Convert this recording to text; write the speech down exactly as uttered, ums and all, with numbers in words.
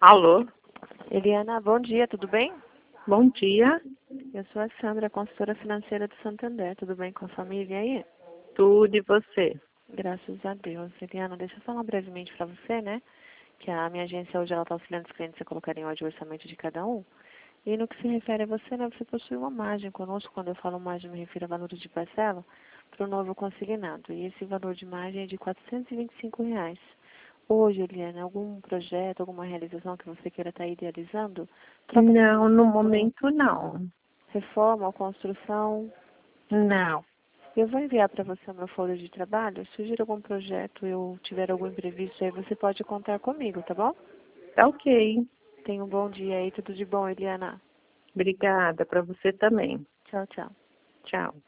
Alô, Eliana, bom dia, tudo bem? bom dia. Eu sou a Sandra, consultora financeira do Santander. Tudo bem com a família aí? Tudo e você? Graças a Deus. Eliana, deixa eu falar brevemente para você, né? Que a minha agência hoje ela está auxiliando os clientes a colocarem em ordem o orçamento de cada um. E no que se refere a você, né? Você possui uma margem conosco. Quando eu falo margem, me refiro a valor de parcela para o novo consignado. E esse valor de margem é de quatrocentos e vinte e cinco reais. Hoje, Eliana, algum projeto, alguma realização que você queira estar idealizando? Troca de Não, no veículo, momento não. reforma ou construção? Não. Eu vou enviar para você o meu folha de trabalho. Se surgir algum projeto ou tiver algum imprevisto aí, você pode contar comigo, tá bom? Tá ok. Tenha um bom dia aí. Tudo de bom, Eliana. Obrigada para você também. Tchau, tchau. Tchau.